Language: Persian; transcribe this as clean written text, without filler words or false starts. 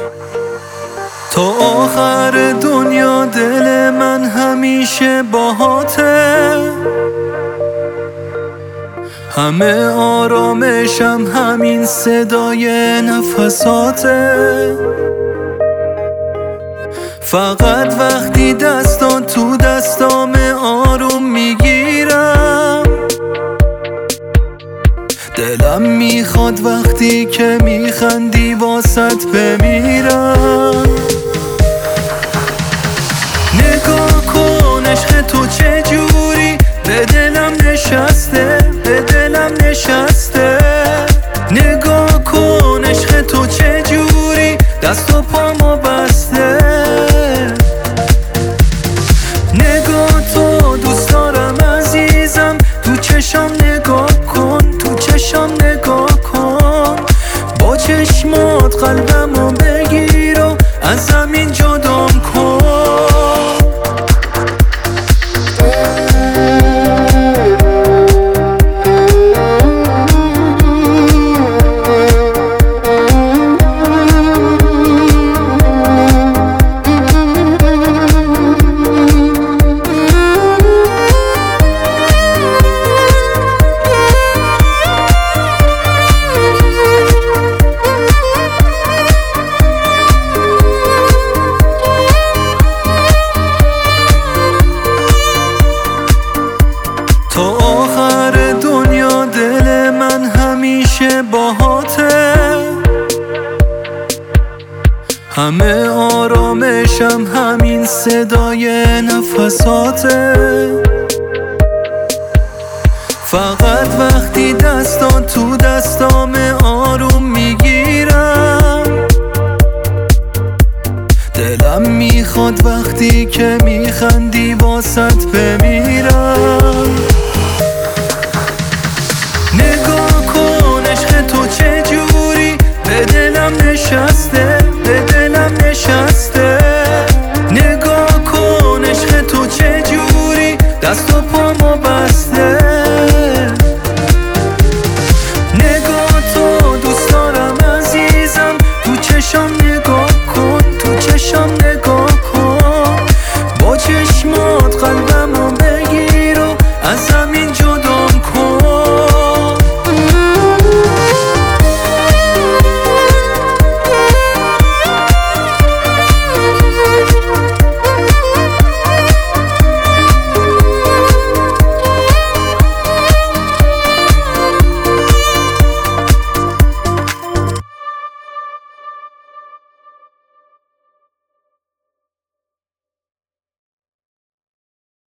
تا آخر دنیا دل من همیشه باهاته، همه آرامشم همین صدای نفساته. فقط وقتی دستان تو دستام آروم میگیرم، دلم میخواد وقتی که میخندی واسط بمیرم. نگاه کن عشق تو چجوری به دلم نشسته، به دلم نشسته. نگاه کن عشق تو چجوری دست و پامو بسته. نگاه تو دوست دارم عزیزم، تو چشام نگاه کن، تو چشام نگاه کن. با چشمات قلبمو بگیر و از زمین جدام کن. تا آخر دنیا دل من همیشه باهاته، همه آرامشم همین صدای نفساته. فقط وقتی دستان تو دستام آروم میگیرم، دلم میخواد وقتی که میخندی واسط بمیرم.